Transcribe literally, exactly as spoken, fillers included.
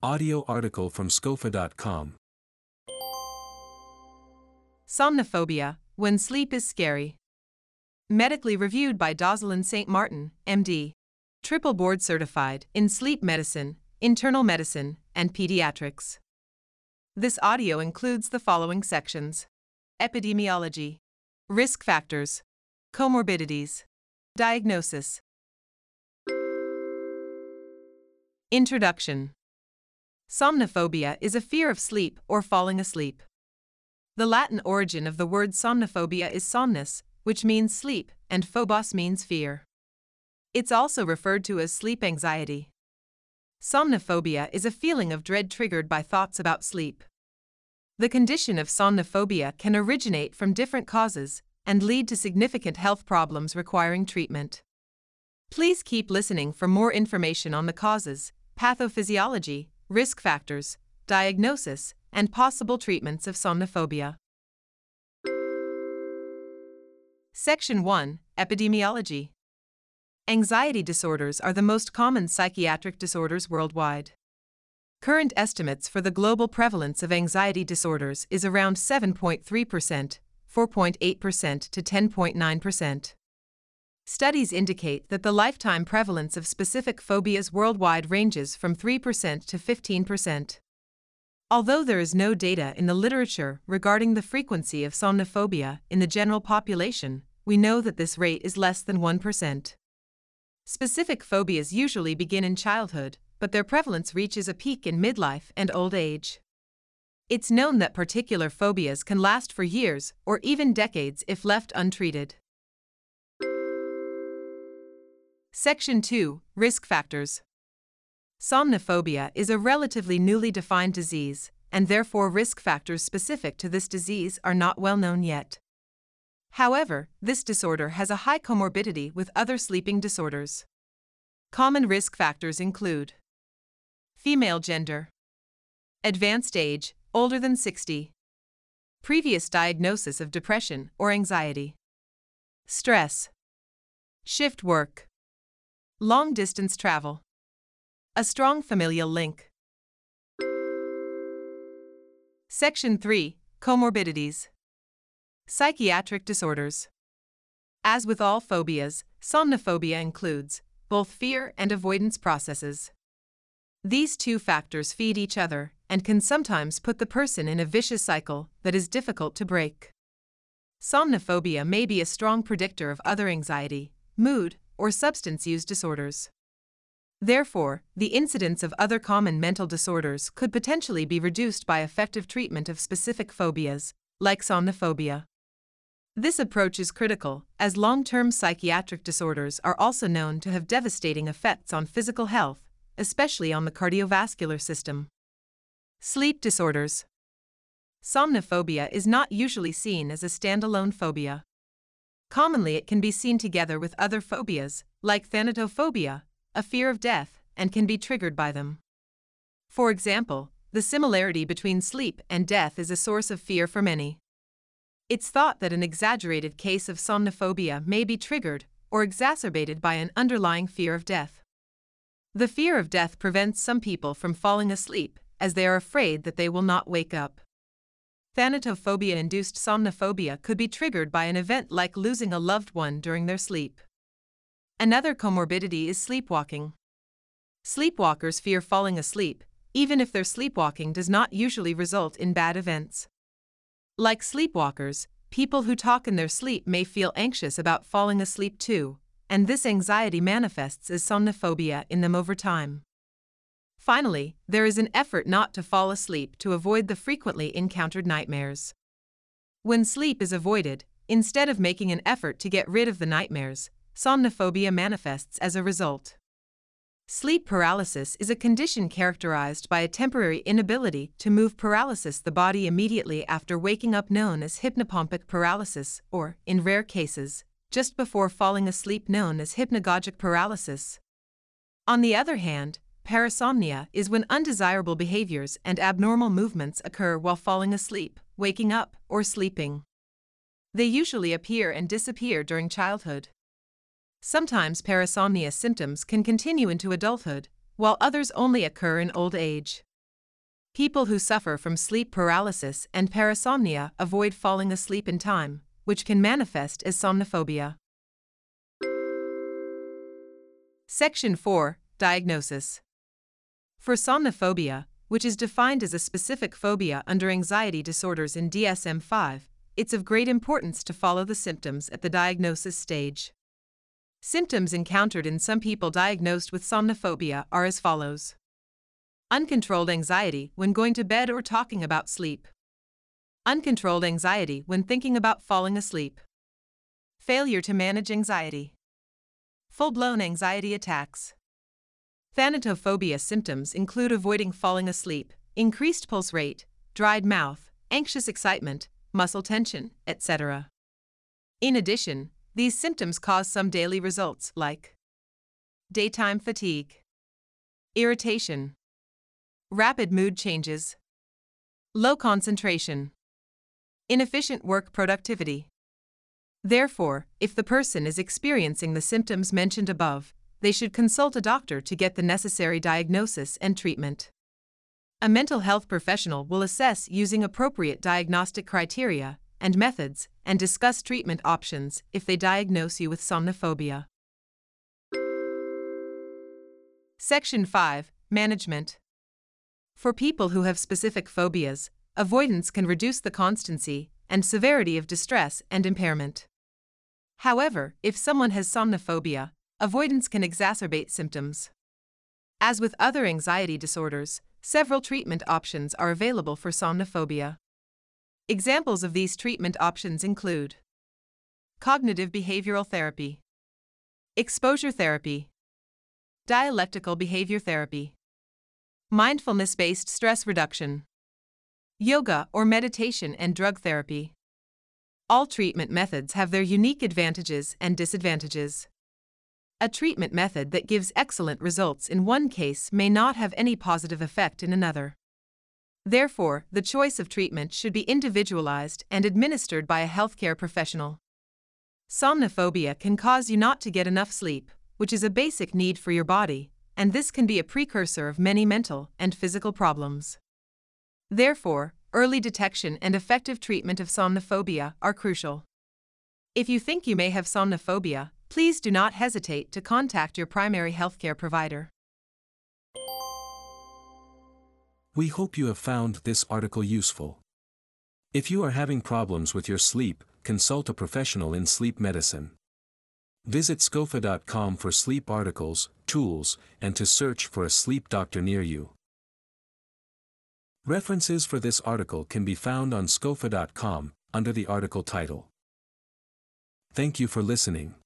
Audio article from scofa dot com. Somnophobia, when sleep is scary. Medically reviewed by Dozalin Saint Martin, M D. Triple board certified in sleep medicine, internal medicine, and pediatrics. This audio includes the following sections: epidemiology, risk factors, comorbidities, diagnosis. Introduction. Somnophobia is a fear of sleep or falling asleep. The Latin origin of the word somnophobia is somnus, which means sleep, and phobos means fear. It's also referred to as sleep anxiety. Somnophobia is a feeling of dread triggered by thoughts about sleep. The condition of somnophobia can originate from different causes and lead to significant health problems requiring treatment. Please keep listening for more information on the causes, pathophysiology, risk factors, diagnosis, and possible treatments of somnophobia. Section one. Epidemiology. Anxiety disorders are the most common psychiatric disorders worldwide. Current estimates for the global prevalence of anxiety disorders is around seven point three percent, four point eight percent to ten point nine percent. Studies indicate that the lifetime prevalence of specific phobias worldwide ranges from three percent to fifteen percent. Although there is no data in the literature regarding the frequency of somnophobia in the general population, we know that this rate is less than one percent. Specific phobias usually begin in childhood, but their prevalence reaches a peak in midlife and old age. It's known that particular phobias can last for years or even decades if left untreated. Section two. Risk factors. Somnophobia is a relatively newly defined disease, and therefore risk factors specific to this disease are not well known yet. However, this disorder has a high comorbidity with other sleeping disorders. Common risk factors include female gender, advanced age, older than sixty, previous diagnosis of depression or anxiety, stress, shift work, long-distance travel, a strong familial link. Section three. Comorbidities. Psychiatric disorders. As with all phobias, somnophobia includes both fear and avoidance processes. These two factors feed each other and can sometimes put the person in a vicious cycle that is difficult to break. Somnophobia may be a strong predictor of other anxiety, mood, or substance use disorders. Therefore, the incidence of other common mental disorders could potentially be reduced by effective treatment of specific phobias, like somnophobia. This approach is critical, as long-term psychiatric disorders are also known to have devastating effects on physical health, especially on the cardiovascular system. Sleep disorders. Somnophobia is not usually seen as a standalone phobia. Commonly, it can be seen together with other phobias, like thanatophobia, a fear of death, and can be triggered by them. For example, the similarity between sleep and death is a source of fear for many. It's thought that an exaggerated case of somnophobia may be triggered or exacerbated by an underlying fear of death. The fear of death prevents some people from falling asleep, as they are afraid that they will not wake up. Thanatophobia-induced somnophobia could be triggered by an event like losing a loved one during their sleep. Another comorbidity is sleepwalking. Sleepwalkers fear falling asleep, even if their sleepwalking does not usually result in bad events. Like sleepwalkers, people who talk in their sleep may feel anxious about falling asleep too, and this anxiety manifests as somnophobia in them over time. Finally, there is an effort not to fall asleep to avoid the frequently encountered nightmares. When sleep is avoided, instead of making an effort to get rid of the nightmares, somnophobia manifests as a result. Sleep paralysis is a condition characterized by a temporary inability to move paralysis the body immediately after waking up, known as hypnopompic paralysis, or, in rare cases, just before falling asleep, known as hypnagogic paralysis. On the other hand, parasomnia is when undesirable behaviors and abnormal movements occur while falling asleep, waking up, or sleeping. They usually appear and disappear during childhood. Sometimes parasomnia symptoms can continue into adulthood, while others only occur in old age. People who suffer from sleep paralysis and parasomnia avoid falling asleep in time, which can manifest as somnophobia. Section four. Diagnosis. For somnophobia, which is defined as a specific phobia under anxiety disorders in D S M five, it's of great importance to follow the symptoms at the diagnosis stage. Symptoms encountered in some people diagnosed with somnophobia are as follows: uncontrolled anxiety when going to bed or talking about sleep, uncontrolled anxiety when thinking about falling asleep, failure to manage anxiety, full-blown anxiety attacks. Thanatophobia symptoms include avoiding falling asleep, increased pulse rate, dried mouth, anxious excitement, muscle tension, et cetera. In addition, these symptoms cause some daily results like daytime fatigue, irritation, rapid mood changes, low concentration, inefficient work productivity. Therefore, if the person is experiencing the symptoms mentioned above, they should consult a doctor to get the necessary diagnosis and treatment. A mental health professional will assess using appropriate diagnostic criteria and methods and discuss treatment options if they diagnose you with somnophobia. Section five. Management. For people who have specific phobias, avoidance can reduce the constancy and severity of distress and impairment. However, if someone has somnophobia, avoidance can exacerbate symptoms. As with other anxiety disorders, several treatment options are available for somnophobia. Examples of these treatment options include cognitive behavioral therapy, exposure therapy, dialectical behavior therapy, mindfulness-based stress reduction, yoga or meditation, and drug therapy. All treatment methods have their unique advantages and disadvantages. A treatment method that gives excellent results in one case may not have any positive effect in another. Therefore, the choice of treatment should be individualized and administered by a healthcare professional. Somnophobia can cause you not to get enough sleep, which is a basic need for your body, and this can be a precursor of many mental and physical problems. Therefore, early detection and effective treatment of somnophobia are crucial. If you think you may have somnophobia, please do not hesitate to contact your primary healthcare provider. We hope you have found this article useful. If you are having problems with your sleep, consult a professional in sleep medicine. Visit scofa dot com for sleep articles, tools, and to search for a sleep doctor near you. References for this article can be found on scofa dot com, under the article title. Thank you for listening.